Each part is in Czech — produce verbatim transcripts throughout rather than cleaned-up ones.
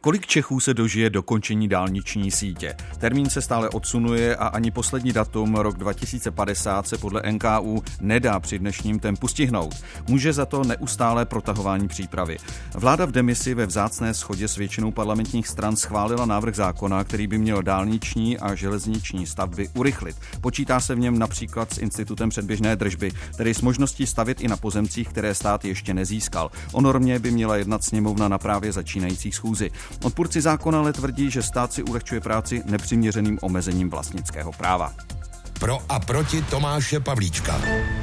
Kolik Čechů se dožije dokončení dálniční sítě? Termín se stále odsunuje a ani poslední datum, rok dva tisíce padesát, se podle N K U nedá při dnešním tempu stihnout. Může za to neustálé protahování přípravy. Vláda v demisi ve vzácné shodě s většinou parlamentních stran schválila návrh zákona, který by měl dálniční a železniční stavby urychlit. Počítá se v něm například s institutem předběžné držby, tedy s možností stavět i na pozemcích, které stát ještě nezískal. O normě by měla jednat sněmovna na právě začínající schůzi. Odpůrci zákona ale tvrdí, že stát si ulehčuje práci nepřiměřeným omezením vlastnického práva. Pro a proti Tomáše Pavlíčka.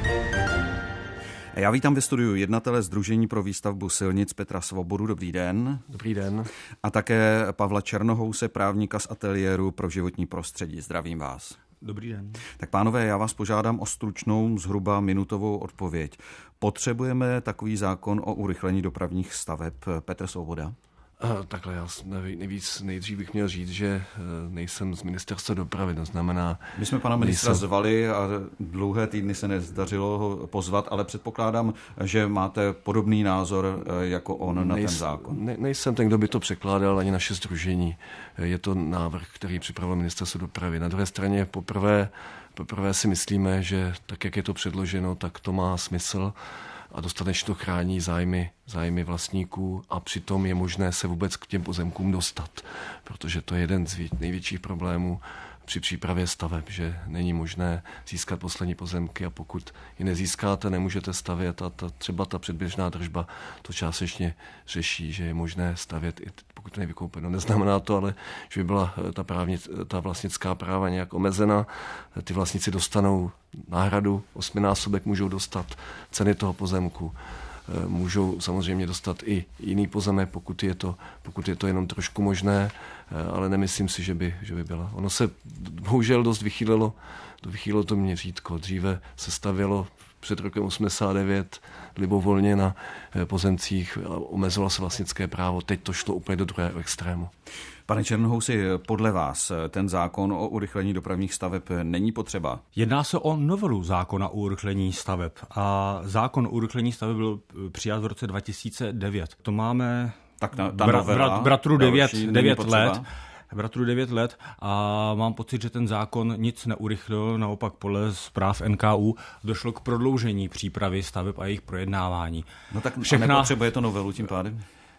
Já vítám ve studiu jednatele Sdružení pro výstavbu silnic Petra Svobodu. Dobrý den. Dobrý den. A také Pavla Černohouse, právníka z ateliéru pro životní prostředí. Zdravím vás. Dobrý den. Tak pánové, já vás požádám o stručnou, zhruba minutovou odpověď. Potřebujeme takový zákon o urychlení dopravních staveb? Petr Svoboda. Takhle, já nejvíc, nejdřív bych měl říct, že nejsem z ministerstva dopravy, to znamená... My jsme pana ministra nejsem... zvali a dlouhé týdny se nezdařilo ho pozvat, ale předpokládám, že máte podobný názor jako on na Nejs, ten zákon. Ne, nejsem ten, kdo by to překládal, ani naše sdružení. Je to návrh, který připravilo ministerstvo dopravy. Na druhé straně poprvé, poprvé si myslíme, že tak, jak je to předloženo, tak to má smysl a dostatečně to chrání zájmy, zájmy vlastníků a přitom je možné se vůbec k těm pozemkům dostat, protože to je jeden z největších problémů při přípravě staveb, že není možné získat poslední pozemky a pokud je nezískáte, nemůžete stavět a ta, třeba ta předběžná držba to částečně řeší, že je možné stavět, i pokud to nevykoupeno. Neznamená to ale, že by byla ta, právně, ta vlastnická práva nějak omezena. Ty vlastníci dostanou náhradu, osminásobek můžou dostat ceny toho pozemku. Můžou samozřejmě dostat i jiný pozemek, pokud je to, pokud je to jenom trošku možné, ale nemyslím si, že by, že by byla. Ono se bohužel dost vychýlilo, vychýlilo to měřítko. Dříve se stavělo před rokem osmdesát devět libovolně na pozemcích a omezilo se vlastnické právo. Teď to šlo úplně do druhého extrému. Pane Černohousi, podle vás ten zákon o urychlení dopravních staveb není potřeba? Jedná se o novelu zákona o urychlení staveb a zákon o urychlení staveb byl přijat v roce dva tisíce devět. To máme tak ta, ta bra, novela, brat, bratru devět, devět let. Bratru devět let a mám pocit, že ten zákon nic neurychlil, naopak podle zpráv N K U došlo k prodloužení přípravy staveb a jejich projednávání. No tak Všechna... nepotřebuje to novelu tím pádem?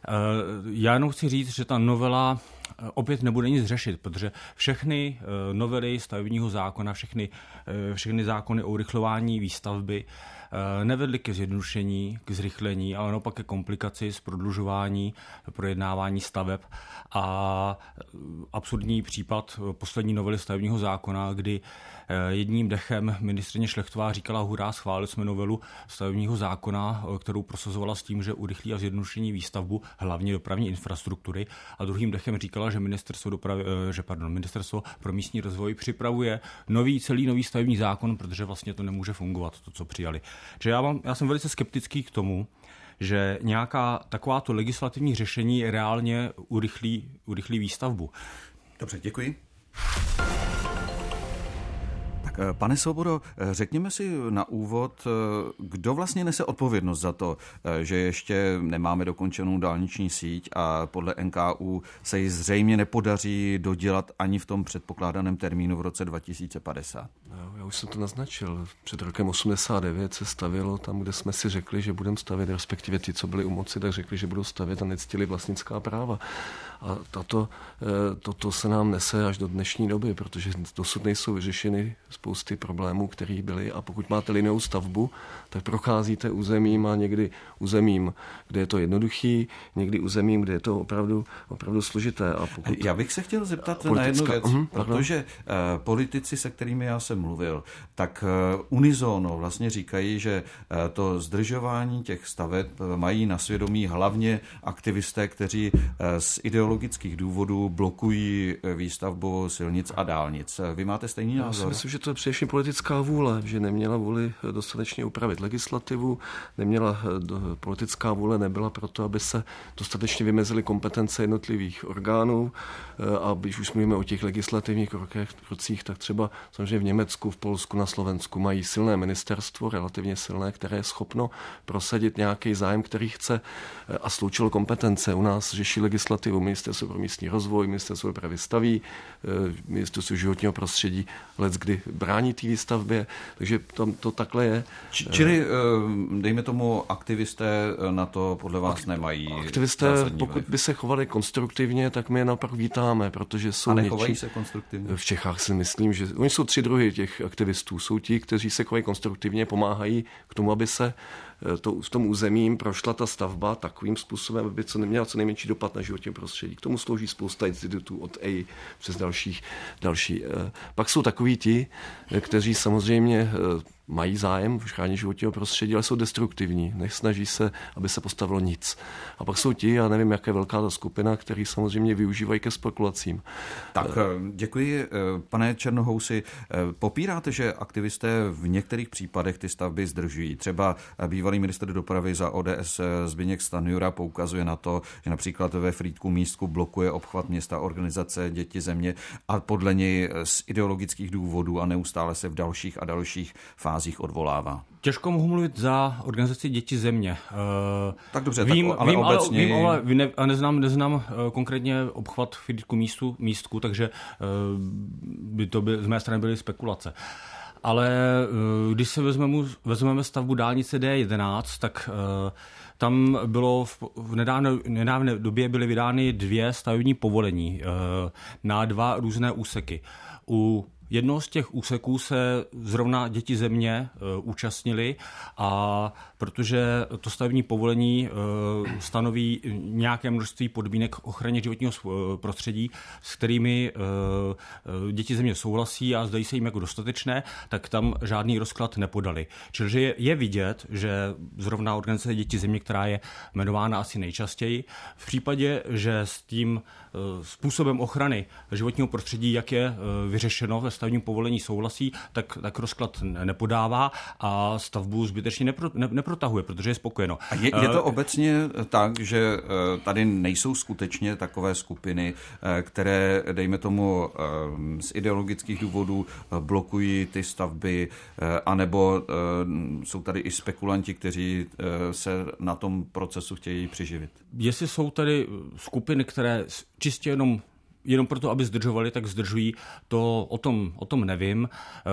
Já jenom chci říct, že ta novela opět nebude nic řešit, protože všechny novely stavebního zákona, všechny, všechny zákony o urychlování výstavby nevedly ke zjednodušení, k zrychlení, ale naopak ke komplikaci z prodlužování, projednávání staveb a absurdní případ poslední novely stavebního zákona, kdy jedním dechem ministryně Šlechtová říkala hurá, schválili jsme novelu stavebního zákona, kterou prosazovala s tím, že urychlí a zjednodušení výstavbu hlavně dopravní infrastruktury a druhým dechem říkala, že ministerstvo, dopravy, že, pardon, ministerstvo pro místní rozvoj připravuje nový, celý nový stavební zákon, protože vlastně to nemůže fungovat, to, co přijali. Že já, mám, já jsem velice skeptický k tomu, že nějaká takováto legislativní řešení reálně urychlí, urychlí výstavbu. Dobře, děkuji. Pane Svobodo, řekněme si na úvod, kdo vlastně nese odpovědnost za to, že ještě nemáme dokončenou dálniční síť a podle N K U se ji zřejmě nepodaří dodělat ani v tom předpokládaném termínu v roce dva tisíce padesát. Já už jsem to naznačil. Před rokem osmdesát devět se stavělo tam, kde jsme si řekli, že budeme stavět, respektive ti, co byli u moci, tak řekli, že budou stavět a nectili vlastnická práva. A tato, toto se nám nese až do dnešní doby, protože dosud nejsou vyřešeny spousty problémů, které byly a pokud máte lineovou stavbu, tak procházíte územím a někdy územím, kde je to jednoduchý, někdy územím, kde je to opravdu, opravdu složité. A pokud... Já bych se chtěl zeptat politická... na jednu věc, uh-huh, protože uh, politici, se kterými já jsem mluvil, tak uh, unisono vlastně říkají, že uh, to zdržování těch staveb mají na svědomí hlavně aktivisté, kteří uh, z ideologických důvodů blokují výstavbu silnic a dálnic. Vy máte stejný názor? Já si myslím, že to je především politická vůle, že neměla vůli dostatečně upravit legislativu, neměla politická vůle nebyla proto, aby se dostatečně vymezily kompetence jednotlivých orgánů a když už mluvíme o těch legislativních krocích, tak třeba samozřejmě v Německu, v Polsku, na Slovensku mají silné ministerstvo, relativně silné, které je schopno prosadit nějaký zájem, který chce a sloučilo kompetence. U nás řeší legislativu Ministerstvo pro místní rozvoj, Ministerstvo dopravy staví, Ministerstvo životního prostředí leckdy brání té výstavbě, takže tam to takhle je. Č- čili, dejme tomu, aktivisté na to podle vás nemají Aktivisté, pokud vliv. by se chovali konstruktivně, tak my je naopak vítáme, protože jsou A nechovají něčí... se konstruktivně? V Čechách si myslím, že oni jsou tři druhy těch aktivistů. Jsou ti, kteří se chovají konstruktivně, pomáhají k tomu, aby se to, v tom území prošla ta stavba takovým způsobem, aby co neměla co nejmenší dopad na životní prostředí. K tomu slouží spousta institutů od E I přes dalších, další. Pak jsou takoví ti, kteří samozřejmě mají zájem v chrání životního prostředí, ale jsou destruktivní. Nesnaží se, aby se postavilo nic. A pak jsou ti, já nevím, jaká je velká ta skupina, který samozřejmě využívají ke spekulacím. Tak děkuji, pane Černohousi. Popíráte, že aktivisté v některých případech ty stavby zdržují? Třeba bývalý ministr dopravy za O D S Zbyněk Stanjura poukazuje na to, že například ve Frýdku Místku blokuje obchvat města organizace Děti země a podle něj z ideologických důvodů a neustále se v dalších a dalších fázích odvolává. Těžko mohu mluvit za organizaci Děti země. Tak dobře, vím, tak, ale vím, obecně... Vím, ale ne, neznám, neznám konkrétně obchvat Frýdku místu, místku, takže by to by z mé strany byly spekulace. Ale když se vezmeme, vezmeme stavbu dálnice D jedenáct, tak tam bylo v, v nedávné, nedávné době byly vydány dvě stavební povolení na dva různé úseky. U jednoho z těch úseků se zrovna Děti země uh, účastnili a protože to stavební povolení uh, stanoví nějaké množství podmínek ochraně životního prostředí, s kterými uh, Děti země souhlasí a zdají se jim jako dostatečné, tak tam žádný rozklad nepodali. Čili je, je vidět, že zrovna organizace Děti země, která je jmenována asi nejčastěji, v případě, že s tím uh, způsobem ochrany životního prostředí, jak je uh, vyřešeno ve stavebním povolení souhlasí, tak, tak rozklad nepodává a stavbu zbytečně nepro, ne, neprotahuje, protože je spokojeno. A je, je to obecně tak, že tady nejsou skutečně takové skupiny, které, dejme tomu, z ideologických důvodů blokují ty stavby, anebo jsou tady i spekulanti, kteří se na tom procesu chtějí přiživit? Jestli jsou tady skupiny, které čistě jenom jenom proto, aby zdržovali, tak zdržují, to o tom, o tom nevím.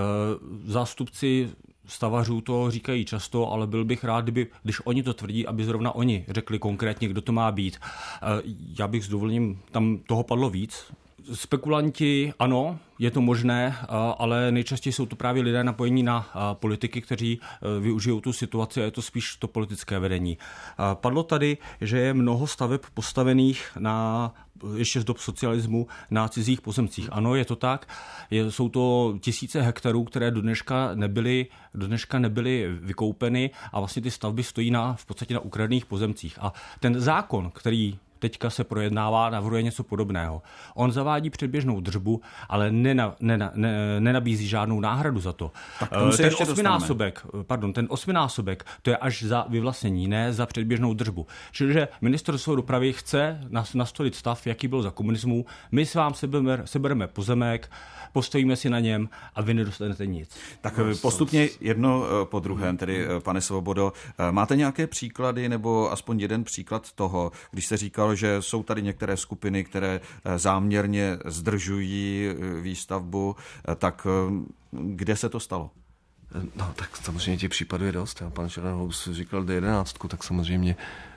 Zástupci stavařů to říkají často, ale byl bych rád, kdyby, když oni to tvrdí, aby zrovna oni řekli konkrétně, kdo to má být. Já bych s dovolením, tam toho padlo víc. Spekulanti, ano, je to možné, ale nejčastěji jsou to právě lidé napojení na politiky, kteří využijou tu situaci a je to spíš to politické vedení. Padlo tady, že je mnoho staveb postavených na ještě z dob socialismu na cizích pozemcích. Ano, je to tak. Je, jsou to tisíce hektarů, které do dneška nebyly, do dneška nebyly vykoupeny a vlastně ty stavby stojí na, v podstatě na ukradených pozemcích. A ten zákon, který teďka se projednává, navrhuje něco podobného. On zavádí předběžnou držbu, ale nena, nena, ne, nenabízí žádnou náhradu za to. Ten osminásobek, pardon, ten osminásobek, to je až za vyvlastnění, ne za předběžnou držbu. Čili, že ministerstvo dopravy chce nastolit stav, jaký byl za komunismu. My s vám sebereme, sebereme pozemek, postavíme si na něm a vy nedostanete nic. Tak postupně jedno po druhém, tedy pane Svobodo, máte nějaké příklady nebo aspoň jeden příklad toho, když se říkal, že jsou tady některé skupiny, které záměrně zdržují výstavbu, tak kde se to stalo? No, tak samozřejmě těch případů je dost. Pan Černohous říkal D jedenáct, tak samozřejmě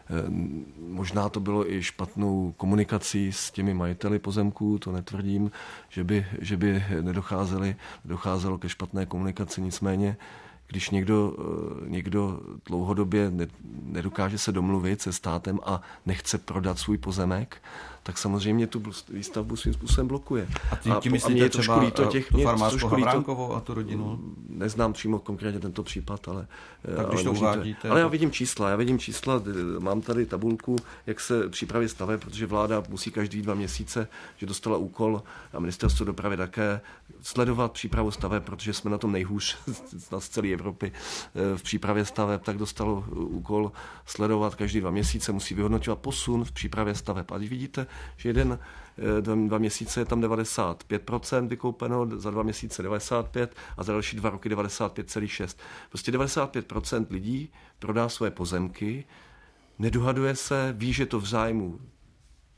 možná to bylo i špatnou komunikací s těmi majiteli pozemků, to netvrdím, že by, že by nedocházeli, docházelo ke špatné komunikaci, nicméně když někdo, někdo dlouhodobě nedokáže se domluvit se státem a nechce prodat svůj pozemek, tak samozřejmě tu výstavbu svým způsobem blokuje. A tím, tím myslíte třeba to těch, tu farmářku Havránkovou a tu rodinu? Neznám přímo konkrétně tento případ, ale... Tak když ale to uvádíte... Ale já vidím čísla, já vidím čísla, mám tady tabulku, jak se přípravy staveb, protože vláda musí každý dva měsíce, že dostala úkol a ministerstvo dopravy také sledovat přípravu staveb, protože jsme na tom nejhůř z celé Evropy v přípravě staveb, tak dostalo úkol sledovat každý dva měsíce, musí vyhodnocovat posun v přípravě staveb. A když vidíte, že jeden, dva měsíce je tam devadesát pět procent vykoupeno, za dva měsíce devadesát pět a za další dva roky devadesát pět celá šest. Prostě devadesát pět procent lidí prodá svoje pozemky, nedohaduje se, ví, že to v zájmu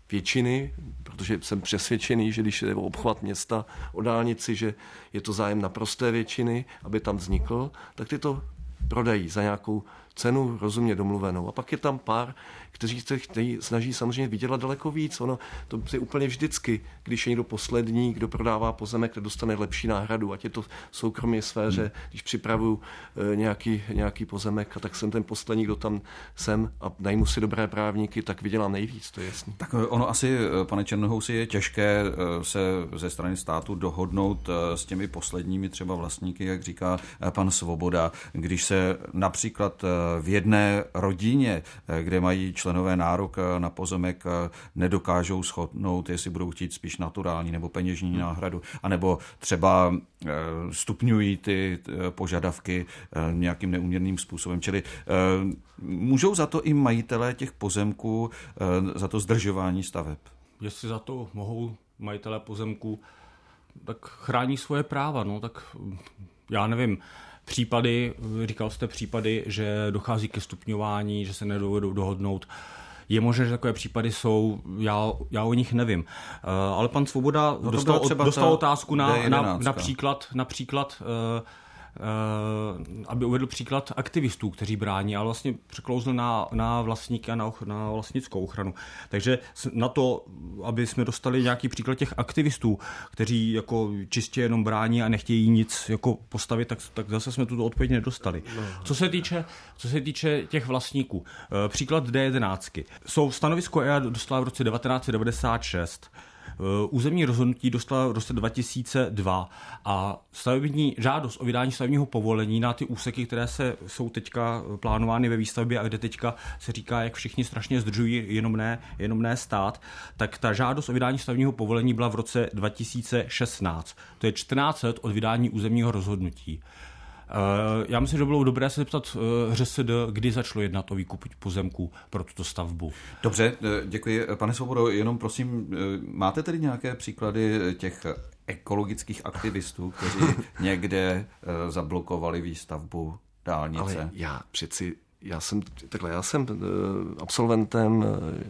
většiny, protože jsem přesvědčený, že když je o obchvat města, o dálnici, že je to zájem naprosté většiny, aby tam vznikl, tak ty to prodají za nějakou cenu rozumně domluvenou. A pak je tam pár, kteří se chtějí, snaží samozřejmě vydělat daleko víc. Ono to je úplně vždycky, když je někdo poslední, kdo prodává pozemek, kdo dostane lepší náhradu, ať je to v soukromé sféře, hmm. když připravuju e, nějaký, nějaký pozemek, a tak jsem ten poslední, kdo tam jsem a najmu si dobré právníky, tak vydělám nejvíc, to je jasný. Tak ono asi, pane Černohousi, je těžké se ze strany státu dohodnout s těmi posledními třeba vlastníky, jak říká pan Svoboda, když se například v jedné rodině, kde mají členové nárok na pozemek, nedokážou shodnout, jestli budou chtít spíš naturální nebo peněžní náhradu, anebo třeba stupňují ty požadavky nějakým neúměrným způsobem. Čili můžou za to i majitelé těch pozemků, za to zdržování staveb? Jestli za to mohou majitelé pozemků, tak chrání svoje práva, no tak já nevím. Případy, říkal jste případy, že dochází ke stupňování, že se nedovedou dohodnout. Je možné, že takové případy jsou, já, já o nich nevím. Uh, ale pan Svoboda no dostal, dostal otázku na, na, na příklad, například uh, Uh, aby uvedl příklad aktivistů, kteří brání, ale vlastně překlouzl na, na vlastníky a na, na vlastnickou ochranu. Takže na to, aby jsme dostali nějaký příklad těch aktivistů, kteří jako čistě jenom brání a nechtějí nic jako postavit, tak, tak zase jsme tuto odpověď nedostali. Co se týče, co se týče těch vlastníků, uh, příklad D jedenáct. Jsou stanovisko E I A dostala v roce devatenáct set devadesát šest. Územní rozhodnutí dostala v roce dva tisíce dva a stavební žádost o vydání stavebního povolení na ty úseky, které se jsou teďka plánovány ve výstavbě a kde teďka se říká, jak všichni strašně zdržují, jenom ne, jenom ne stát, tak ta žádost o vydání stavebního povolení byla v roce dva tisíce šestnáct. To je čtrnáct let od vydání územního rozhodnutí. Já myslím, že bylo dobré se zeptat ŘSD, kdy začalo jednat o výkup pozemků pro tuto stavbu. Dobře, děkuji. Pane Svobodo, jenom prosím, máte tedy nějaké příklady těch ekologických aktivistů, kteří někde zablokovali výstavbu dálnice? Ale já přeci, já jsem, takhle, já jsem absolventem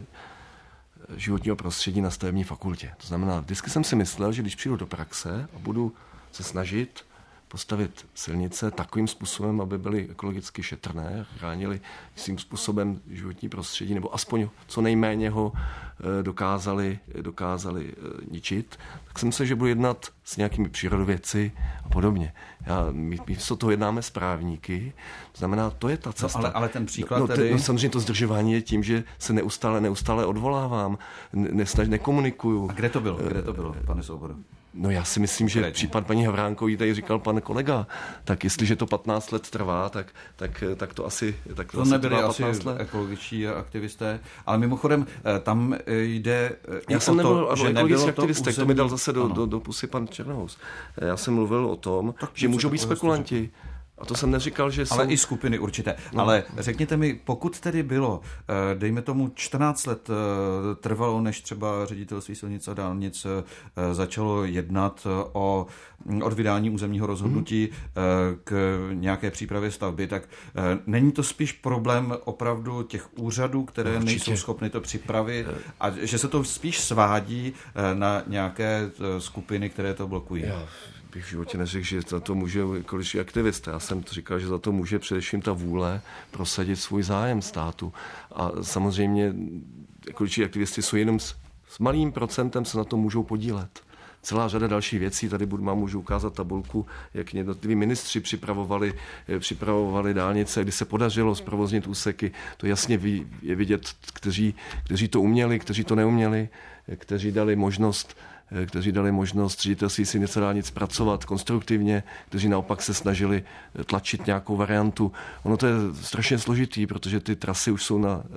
životního prostředí na stavební fakultě. To znamená, vždycky jsem si myslel, že když přijdu do praxe a budu se snažit postavit silnice takovým způsobem, aby byly ekologicky šetrné, chránili svým způsobem životní prostředí, nebo aspoň co nejméně ho dokázali, dokázali ničit, tak jsem myslel, že budu jednat s nějakými přírodovědci a podobně. Já, my, my se toho jednáme s právníky, to znamená, to je ta cesta. No, ale, ale ten příklad no, tedy... No, samozřejmě to zdržování je tím, že se neustále, neustále odvolávám, ne, nekomunikuju. A kde to bylo, kde to bylo, pane Svobodo? No já si myslím, že případ paní Havránkový tady říkal pan kolega, tak jestliže to patnáct let trvá, tak, tak, tak to asi tak to, to asi nebyli trvá asi ekologičtí aktivisté, ale mimochodem tam jde já jsem nebyl o to, že ekologický aktivistek, území... to mi dal zase do, do, do pusy pan Černohous. Já jsem mluvil o tom, tak že můžou být spekulanti. A to jsem neříkal, že ale jsou... i skupiny určité. No. Ale řekněte mi, pokud tedy bylo, dejme tomu čtrnáct let trvalo, než třeba ředitelství silnic a dálnic začalo jednat o odvydání územního rozhodnutí hmm. k nějaké přípravě stavby, tak není to spíš problém opravdu těch úřadů, které no, nejsou schopny to připravit a že se to spíš svádí na nějaké skupiny, které to blokují? Já bych v životě neřekl, že za to může ekologický aktivista. Já jsem říkal, že za to může především ta vůle prosadit svůj zájem státu. A samozřejmě ekologičtí aktivisti jsou jenom s, s malým procentem se na to můžou podílet. Celá řada dalších věcí, tady budu, mám můžu ukázat tabulku, jak jednotliví ministři připravovali, připravovali dálnice, kdy se podařilo zprovoznit úseky. To jasně je vidět, kteří, kteří to uměli, kteří to neuměli, kteří dali možnost kteří dali možnost ředitelství silnic a dálnic pracovat konstruktivně, kteří naopak se snažili tlačit nějakou variantu. Ono to je strašně složitý, protože ty trasy už jsou na,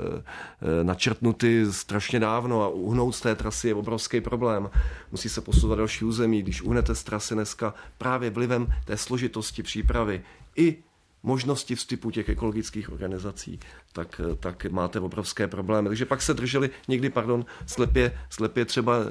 načrtnuty strašně dávno a uhnout z té trasy je obrovský problém. Musí se posouvat další území. Když uhnete z trasy dneska právě vlivem té složitosti přípravy i možnosti vstupu těch ekologických organizací, tak, tak máte obrovské problémy. Takže pak se drželi někdy, pardon, slepě, slepě třeba e,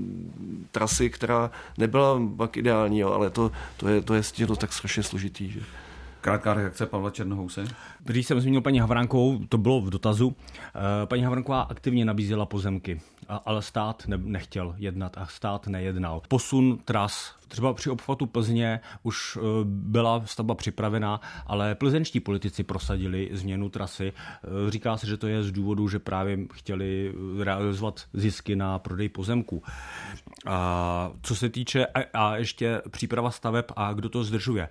trasy, která nebyla pak ideální, jo, ale to, to, je, to je to tak strašně složitý. Že? Krátká reakce Pavla Černohouse. Když jsem zmínil paní Havránkovou, to bylo v dotazu, paní Havránková aktivně nabízela pozemky, ale stát nechtěl jednat a stát nejednal. Posun tras, třeba při obchvatu Plzně už byla stavba připravená, ale plzeňští politici prosadili změnu trasy. Říká se, že to je z důvodu, že právě chtěli realizovat zisky na prodej pozemků. A co se týče, a ještě příprava staveb a kdo to zdržuje.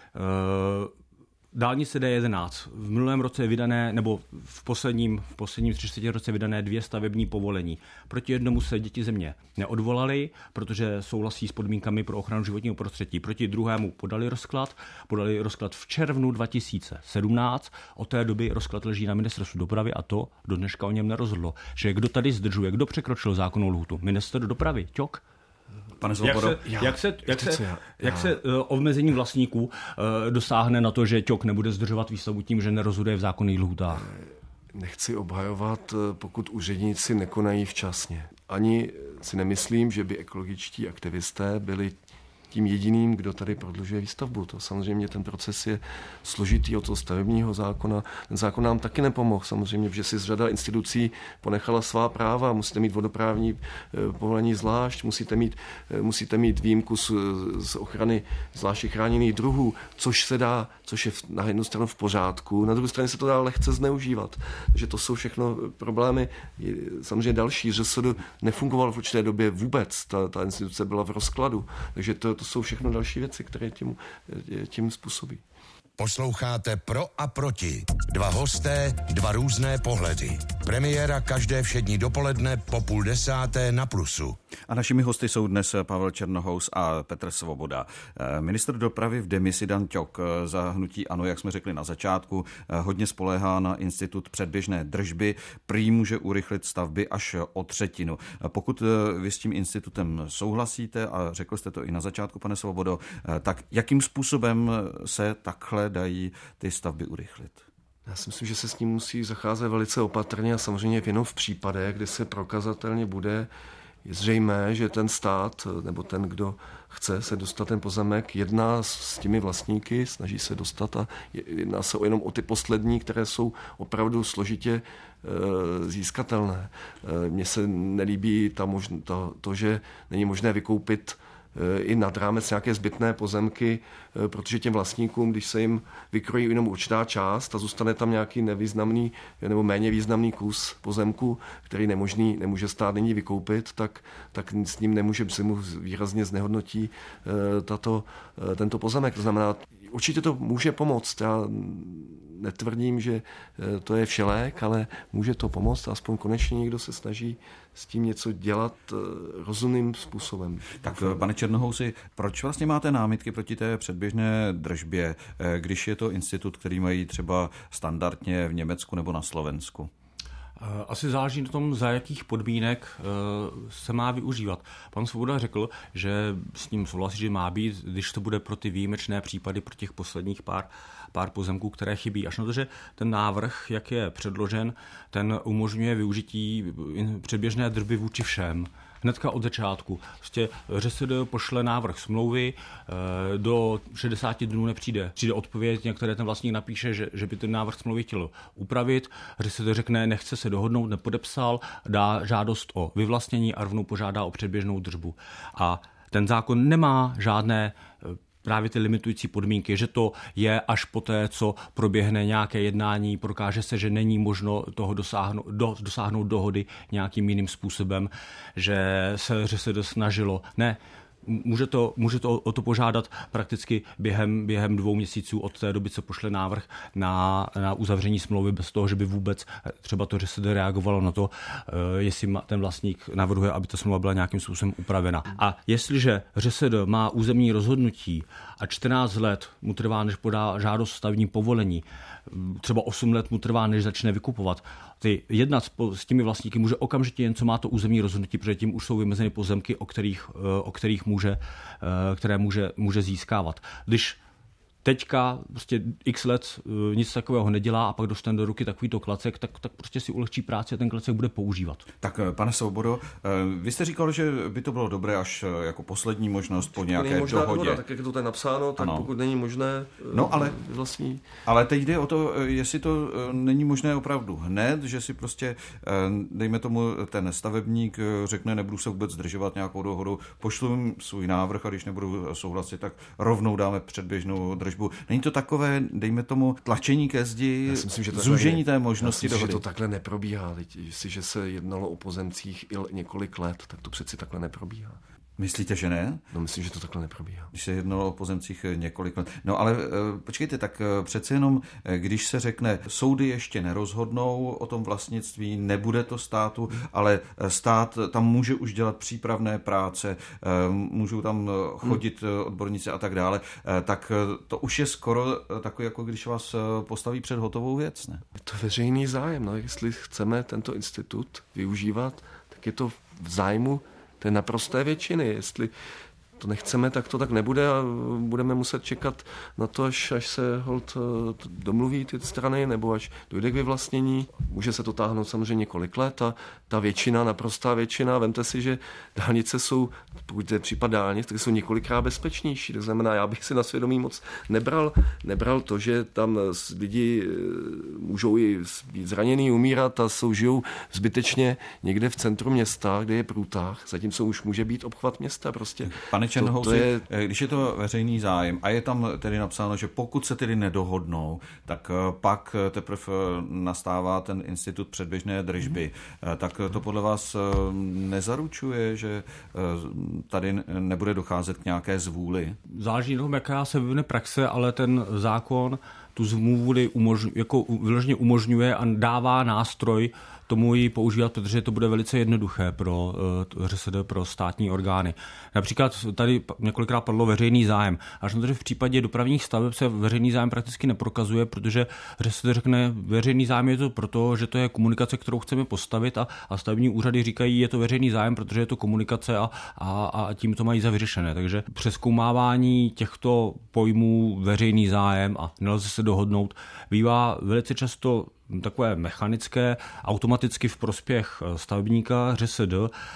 Dálnice D jedenáct. V minulém roce je vydané, nebo v posledním, v posledním třiceti roce vydané dvě stavební povolení. Proti jednomu se Děti země neodvolali, protože souhlasí s podmínkami pro ochranu životního prostředí. Proti druhému podali rozklad. Podali rozklad v červnu dva tisíce sedmnáct. Od té doby rozklad leží na ministerstvu dopravy a to do dneška o něm nerozhodlo. Že kdo tady zdržuje, kdo překročil zákonnou lhůtu? Ministr dopravy, Ťok. Pane Svobodo, jak se, já, jak se, jak se, já, jak já. se uh, omezení vlastníků uh, dosáhne na to, že Ťok nebude zdržovat výstavbu tím, že nerozhoduje v zákonných lhůtách? Nechci obhajovat, pokud úředníci nekonají včasně. Ani si nemyslím, že by ekologičtí aktivisté byli tím jediným, kdo tady prodlužuje výstavbu. To samozřejmě ten proces je složitý od toho stavebního zákona. Ten zákon nám taky nepomohl samozřejmě, protože si řada institucí ponechala svá práva. Musíte mít vodoprávní povolení zvlášť, musíte mít, musíte mít výjimku z, z ochrany zvláště chráněných druhů, což se dá, což je na jednu stranu v pořádku, na druhou stranu se to dá lehce zneužívat. Takže to jsou všechno problémy. Samozřejmě další, že se nefungovalo v určité době vůbec. Ta, ta instituce byla v rozkladu. Takže to To jsou všechno další věci, které tím, tím způsobí. Posloucháte Pro a proti. Dva hosté, dva různé pohledy. Premiéra každé všední dopoledne po půl desáté na Plusu. A našimi hosty jsou dnes Pavel Černohous a Petr Svoboda. Ministr dopravy v demisi Dan Ťok za hnutí ANO, jak jsme řekli na začátku, hodně spoléhá na institut předběžné držby. Prý může urychlit stavby až o třetinu. Pokud vy s tím institutem souhlasíte, a řekl jste to i na začátku, pane Svobodo, tak jakým způsobem se takhle dají ty stavby urychlit? Já si myslím, že se s ním musí zacházet velice opatrně a samozřejmě jenom v případech, kde se prokazatelně bude je zřejmé, že ten stát nebo ten, kdo chce se dostat ten pozemek, jedná s těmi vlastníky, snaží se dostat a jedná se jenom o ty poslední, které jsou opravdu složitě e, získatelné. E, mně se nelíbí ta možn- ta, to, že není možné vykoupit i nad rámec nějaké zbytné pozemky, protože těm vlastníkům, když se jim vykrojí jenom určitá část a zůstane tam nějaký nevýznamný nebo méně významný kus pozemku, který nemožný, nemůže stát nyní vykoupit, tak, tak s ním nemůže, se mu výrazně znehodnotí tato, tento pozemek. To znamená, určitě to může pomoct. Já netvrdím, že to je všelék, ale může to pomoct. Aspoň konečně někdo se snaží s tím něco dělat rozumným způsobem. Tak, pane Černohousi, proč vlastně máte námitky proti té předběžné držbě, když je to institut, který mají třeba standardně v Německu nebo na Slovensku? Asi záleží na tom, za jakých podmínek se má využívat. Pan Svoboda řekl, že s ním souhlasí, že má být, když to bude pro ty výjimečné případy, pro těch posledních pár, pár pozemků, které chybí. Až na to, že ten návrh, jak je předložen, ten umožňuje využití předběžné držby vůči všem. Hnedka od začátku. Prostě ŘSD pošle návrh smlouvy, do šedesáti dnů nepřijde. Přijde odpověď, některé ten vlastník napíše, že, že by ten návrh smlouvy chtěl upravit. ŘSD řekne, nechce se dohodnout, nepodepsal, dá žádost o vyvlastnění a rovnou požádá o předběžnou držbu. A ten zákon nemá žádné právě ty limitující podmínky, že to je až poté, co proběhne nějaké jednání, prokáže se, že není možno toho dosáhnout, do, dosáhnout dohody nějakým jiným způsobem, že se, že se snažilo. Ne, může to, může to o to požádat prakticky během, během dvou měsíců od té doby, co pošle návrh na, na uzavření smlouvy, bez toho, že by vůbec třeba to, že se reagovalo na to, jestli ten vlastník navrhuje, aby ta smlouva byla nějakým způsobem upravena. A jestliže ŘSD má územní rozhodnutí a čtrnáct let mu trvá, než podá žádost stavební povolení, třeba osm let mu trvá, než začne vykupovat, ty jednat s těmi vlastníky může okamžitě jen, co má to územní rozhodnutí, protože tím už jsou vymezeny pozemky, o kterých, o kterých může, které může, může získávat. Když teďka prostě x let nic takového nedělá a pak dostane do ruky takovýto klacek, tak, tak prostě si ulehčí práci a ten klacek bude používat. Tak pane Svobodo, vy jste říkal, že by to bylo dobré až jako poslední možnost po nějaké dohodě. Dohoda, tak jak je to tady napsáno, tak ano. Pokud není možné no, ale, vlastní... ale teď jde o to, jestli to není možné opravdu hned, že si prostě, dejme tomu, ten stavebník řekne, nebudu se vůbec zdržovat nějakou dohodu, pošlu jim svůj návrh a když nebudu souhlasit, tak rovnou dáme předběžnou držbu. Není to takové, dejme tomu, tlačení ke zdi, zúžení té možnosti já si myslím, dohody? Že to takhle neprobíhá. Jestliže se jednalo o pozemcích i několik let, tak to přeci takhle neprobíhá. Myslíte, že ne? No myslím, že to takhle neprobíhá. Když se jednalo o pozemcích několik let. No ale počkejte, tak přece jenom, když se řekne, soudy ještě nerozhodnou o tom vlastnictví, nebude to státu, ale stát tam může už dělat přípravné práce, můžou tam chodit odborníci a tak dále, tak to už je skoro takový, jako když vás postaví před hotovou věc, ne? Je to veřejný zájem, no, jestli chceme tento institut využívat, tak je to v zájmu té naprosté většiny. Jestli to nechceme, tak to tak nebude a budeme muset čekat na to, až, až se holt domluví ty strany, nebo až dojde k vyvlastnění. Může se to táhnout samozřejmě několik let a ta většina, naprostá většina, vemte si, že dálnice jsou, pokud je případ dálnic, tak jsou několikrát bezpečnější. To znamená, já bych si na svědomí moc nebral, nebral to, že tam lidi můžou i být zraněný, umírat a jsou, žijou zbytečně někde v centru města, kde je průtah, zatímco už může být obchvat města prostě. Pane Černohousi, je... když je to veřejný zájem a je tam tedy napsáno, že pokud se tedy nedohodnou, tak pak teprve nastává ten institut předběžné držby, mm. tak to podle vás nezaručuje, že tady nebude docházet k nějaké zvůli? Záleží na tom, jaká se vyvine praxe, ale ten zákon tu zvůli umožňuje, jako vyloženě umožňuje a dává nástroj tomu ji používat, protože to bude velice jednoduché pro ŘSD, pro státní orgány. Například tady několikrát padlo veřejný zájem. Až na to, že v případě dopravních staveb se veřejný zájem prakticky neprokazuje, protože ŘSD řekne, veřejný zájem je to proto, že to je komunikace, kterou chceme postavit a, a stavební úřady říkají, je to veřejný zájem, protože je to komunikace a, a, a tím to mají zavyřešené. Takže přezkoumávání těchto pojmů veřejný zájem a nelze se dohodnout bývá velice často takové mechanické, automaticky v prospěch stavebníka ŘSD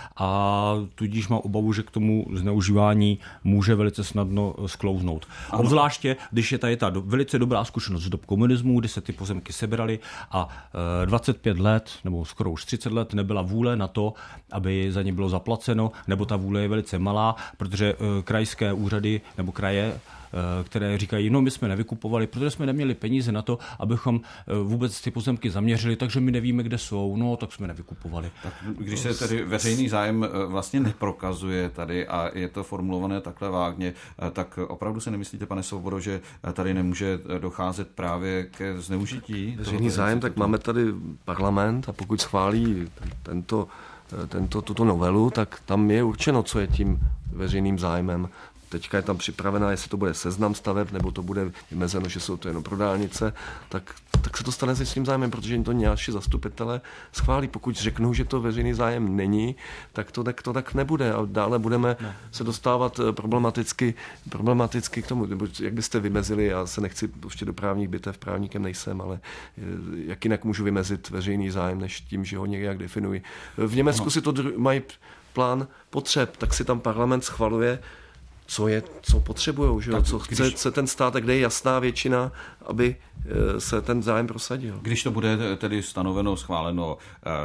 a tudíž mám obavu, že k tomu zneužívání může velice snadno sklouznout. Ano. Obzvláště, když je tady ta do, velice dobrá zkušenost z dob komunismu, kdy se ty pozemky sebraly a e, dvacet pět let nebo skoro už třicet let nebyla vůle na to, aby za ně bylo zaplaceno, nebo ta vůle je velice malá, protože e, krajské úřady nebo kraje, které říkají, no my jsme nevykupovali, protože jsme neměli peníze na to, abychom vůbec ty pozemky zaměřili, takže my nevíme, kde jsou, no tak jsme nevykupovali. Tak když se tedy veřejný zájem vlastně neprokazuje tady a je to formulované takhle vágně, tak opravdu si nemyslíte, pane Svobodo, že tady nemůže docházet právě ke zneužití? Veřejný zájem, tak máme tady parlament a pokud schválí tento, tento, tuto novelu, tak tam je určeno, co je tím veřejným zájmem. Teďka je tam připravená, jestli to bude seznam staveb, nebo to bude vymezeno, že jsou to jenom pro dálnice, tak, tak se to stane se svým zájmem, protože to naši zastupitelé schválí. Pokud řeknou, že to veřejný zájem není, tak to tak, to tak nebude a dále budeme ne. se dostávat problematicky, problematicky k tomu. Nebo jak byste vymezili, já se nechci pouštět do právních bitev, právníkem nejsem, ale jak jinak můžu vymezit veřejný zájem, než tím, že ho nějak definuji. V Německu no. si to dru- mají plán potřeb, tak si tam parlament schvaluje, co je, co potřebujou, že jo? Co chce, když... chce ten stát, kde je jasná většina, aby se ten zájem prosadil. Když to bude tedy stanoveno, schváleno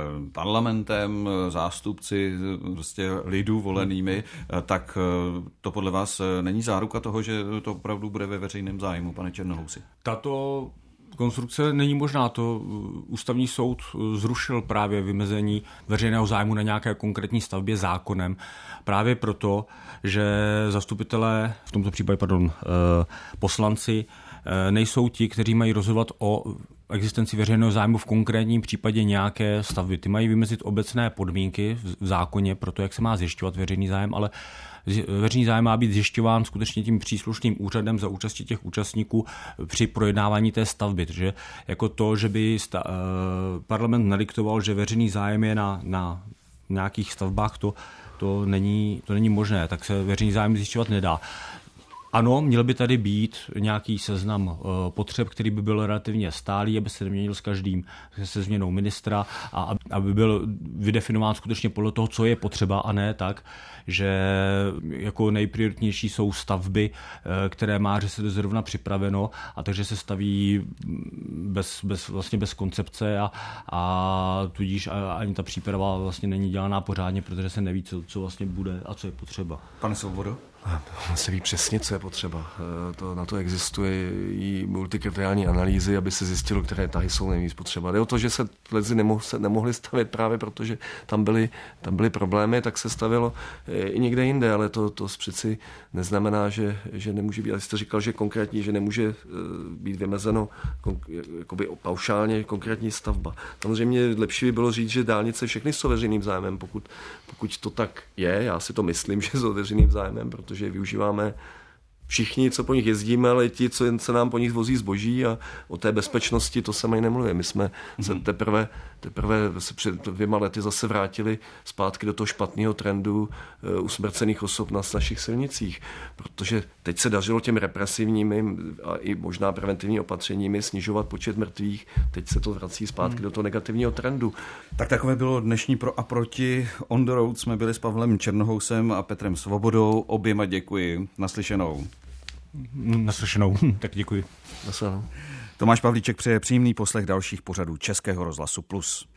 parlamentem, zástupci prostě lidů volenými, tak to podle vás není záruka toho, že to opravdu bude ve veřejném zájmu, pane Černohousi? Tato konstrukce není možná. To ústavní soud zrušil právě vymezení veřejného zájmu na nějaké konkrétní stavbě zákonem. Právě proto, že zastupitelé, v tomto případě pardon, poslanci, nejsou ti, kteří mají rozhodovat o existenci veřejného zájmu v konkrétním případě nějaké stavby. Ty mají vymezit obecné podmínky v zákoně pro to, jak se má zjišťovat veřejný zájem, ale veřejný zájem má být zjišťován skutečně tím příslušným úřadem za účasti těch účastníků při projednávání té stavby. Takže jako to, že by sta- parlament nadiktoval, že veřejný zájem je na, na nějakých stavbách, to, to, není, to není možné, tak se veřejný zájem zjišťovat nedá. Ano, měl by tady být nějaký seznam potřeb, který by byl relativně stálý, aby se neměnil s každým se změnou ministra a aby byl vydefinován skutečně podle toho, co je potřeba, a ne tak, že jako nejprioritnější jsou stavby, které má ŘSD zrovna připraveno, a takže se staví bez, bez, vlastně bez koncepce a, a tudíž ani ta příprava vlastně není dělaná pořádně, protože se neví, co, co vlastně bude a co je potřeba. Pane Svobodo? Se ví přesně, co je potřeba. To, na to existuje i multikriteriální analýzy, aby se zjistilo, které tahy jsou nejvíc potřeba. Jde o to, že se lezy nemohly, se nemohly stavět právě protože tam byly, tam byly problémy, tak se stavilo i někde jinde, ale to, to přeci neznamená, že, že nemůže být. A jste říkal, že konkrétní, že nemůže být vymezeno jakoby paušálně konkrétní stavba. Samozřejmě lepší by bylo říct, že dálnice všechny jsou veřejným zájmem, pokud, pokud to tak je. Já si to myslím, že jsou veřejným zájmem, protože že využíváme všichni, co po nich jezdíme, ale i ti, co se nám po nich vozí zboží, a o té bezpečnosti to se mají nemluvě. My jsme mm-hmm. se teprve, teprve se před dvěma lety zase vrátili zpátky do toho špatného trendu uh, usmrcených osob na našich silnicích, protože teď se dařilo těm represivními a i možná preventivní opatřeními snižovat počet mrtvých, teď se to vrací zpátky mm. do toho negativního trendu. Tak takové bylo dnešní Pro a proti. On the road jsme byli s Pavlem Černohousem a Petrem Svobodou. Oběma děkuji. Naslyšenou. Naslyšenou, tak děkuji. Naslyšenou. Tomáš Pavlíček přeje příjemný poslech dalších pořadů Českého rozhlasu Plus.